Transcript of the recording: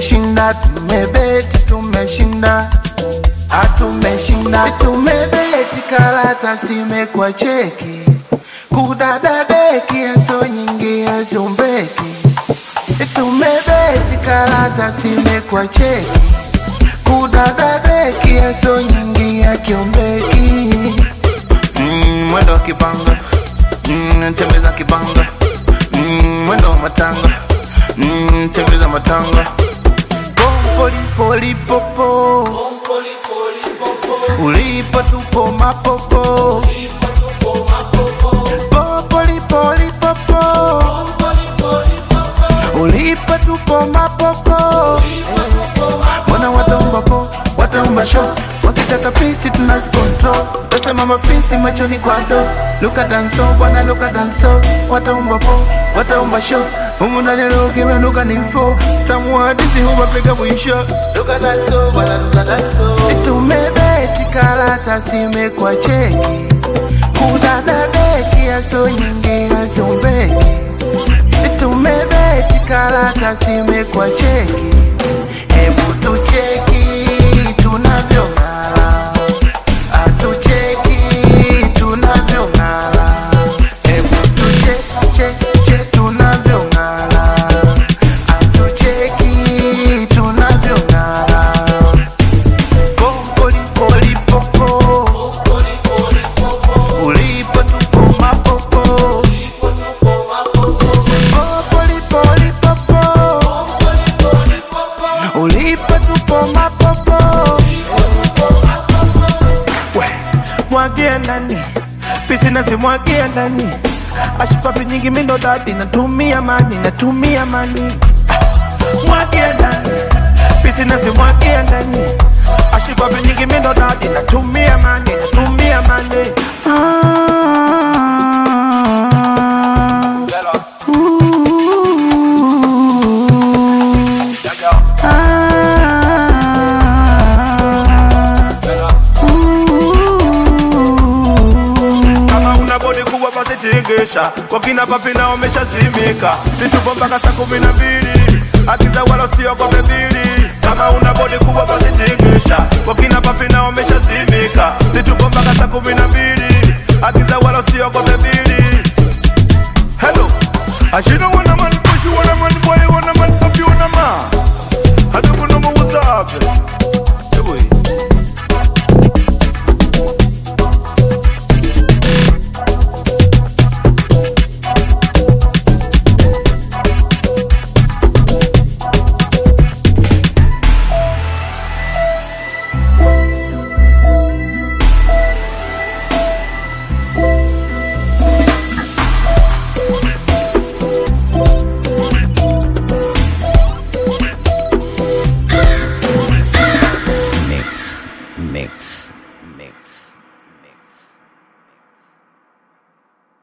tumeshinda, tumebeti tumeshinda, tumeshinda, tumebeti karata simekwa cheki, kudadadeki yaso nyingi yaso mbeki, tumebeti karata simekwa cheki, kudadadeki yaso nyingi ya kiombeki. Mwendo kibanga, tembeza kibanga, mwendo matanga, tembeza matanga. Poli poli popo, ulipo tupo mapopo, poli poli popo, ulipo tupo mapopo. Wana wataumba po, wataumba show, wakitaka pisi tunazikontrol. Pesa mama fisi machoni kwa do, look at danso, wana look at danso. Wataumba po, wataumba show, humu ndani loge wenuka ninfo. Tamu hadithi huwa pega mwisho, look at danso, wana look at danso. Tumebeti karata simekwa cheki, kudadadeki yaso nyingi yaso mbeki. Tumebeti karata simekwa cheki, hebu tucheki tunavyong'ala, atucheki tunavyong'ala, hebu tucheki tunavyong'ala, atucheki tunavyong'ala. Poli poli popo, ulipo tupo mapopo, poli poli popo, ulipo tupo mapopo. Mwagia ndani, pisi nazi mwagia ndani, ashipapi nyingi mindo dadi, natumia mani, natumia mani. Mwagia ndani, pisi nazi mwagia ndani, ashipapi nyingi mindo dadi, natumia mani, natumia mani. Wakina papi na wamesha zimika, nitupo mpaka saa 12, akiza wala sio kwa bebi.